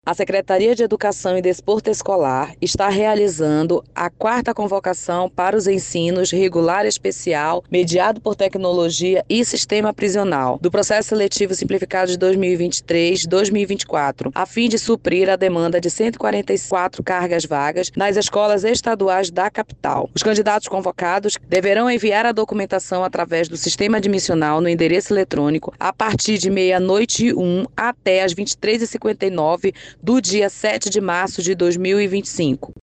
A Secretaria de Educação e Desporto Escolar está realizando a 4ª convocação para os ensinos regular especial, mediado por tecnologia e sistema prisional, do processo seletivo simplificado de 2023-2024, a fim de suprir a demanda de 144 cargas vagas nas escolas estaduais da capital. Os candidatos convocados deverão enviar a documentação através do sistema admissional no endereço eletrônico a partir de meia-noite 1 até as 23h59 do dia 7 de março de 2025.